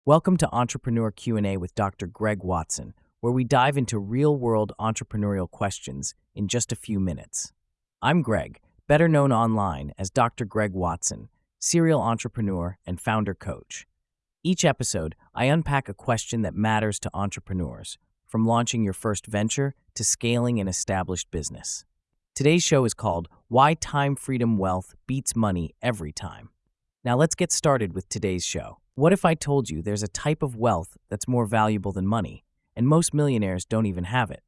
Welcome to Entrepreneur Q&A with Dr. Greg Watson, where we dive into real-world entrepreneurial questions in just a few minutes. I'm Greg, better known online as Dr. Greg Watson, serial entrepreneur and founder coach. Each episode, I unpack a question that matters to entrepreneurs, from launching your first venture to scaling an established business. Today's show is called Why Time Freedom Wealth Beats Money Every Time. Now let's get started with today's show. What if I told you there's a type of wealth that's more valuable than money, and most millionaires don't even have it?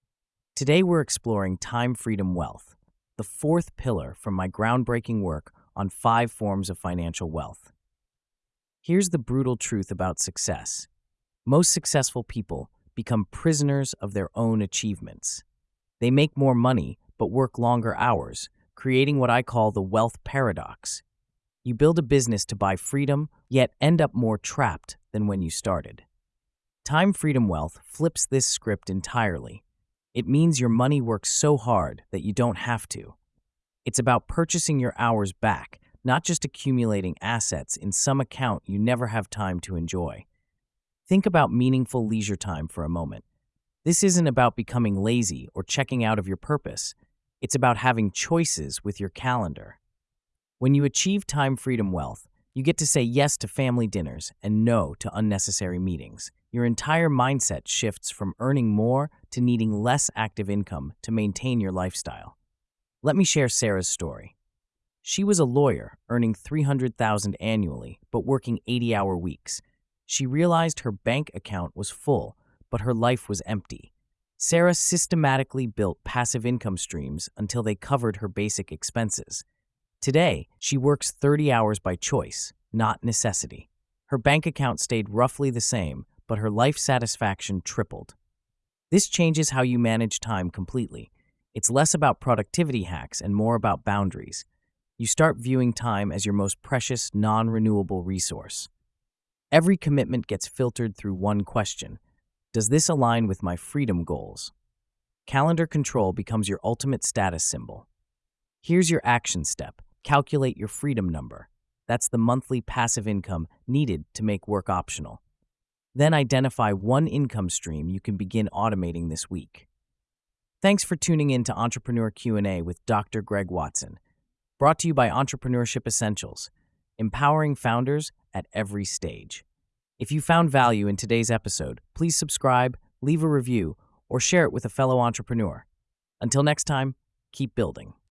Today we're exploring time freedom wealth, the fourth pillar from my groundbreaking work on 5 forms of financial wealth. Here's the brutal truth about success. Most successful people become prisoners of their own achievements. They make more money, but work longer hours, creating what I call the wealth paradox. You build a business to buy freedom, yet end up more trapped than when you started. Time freedom wealth flips this script entirely. It means your money works so hard that you don't have to. It's about purchasing your hours back, not just accumulating assets in some account you never have time to enjoy. Think about meaningful leisure time for a moment. This isn't about becoming lazy or checking out of your purpose. It's about having choices with your calendar. When you achieve time freedom wealth, you get to say yes to family dinners and no to unnecessary meetings. Your entire mindset shifts from earning more to needing less active income to maintain your lifestyle. Let me share Sarah's story. She was a lawyer, earning $300,000 annually, but working 80-hour weeks. She realized her bank account was full, but her life was empty. Sarah systematically built passive income streams until they covered her basic expenses. Today, she works 30 hours by choice, not necessity. Her bank account stayed roughly the same, but her life satisfaction tripled. This changes how you manage time completely. It's less about productivity hacks and more about boundaries. You start viewing time as your most precious, non-renewable resource. Every commitment gets filtered through one question. Does this align with my freedom goals? Calendar control becomes your ultimate status symbol. Here's your action step. Calculate your freedom number. That's the monthly passive income needed to make work optional. Then identify one income stream you can begin automating this week. Thanks for tuning in to Entrepreneur Q&A with Dr. Greg Watson. Brought to you by Entrepreneurship Essentials, empowering founders at every stage. If you found value in today's episode, please subscribe, leave a review, or share it with a fellow entrepreneur. Until next time, keep building.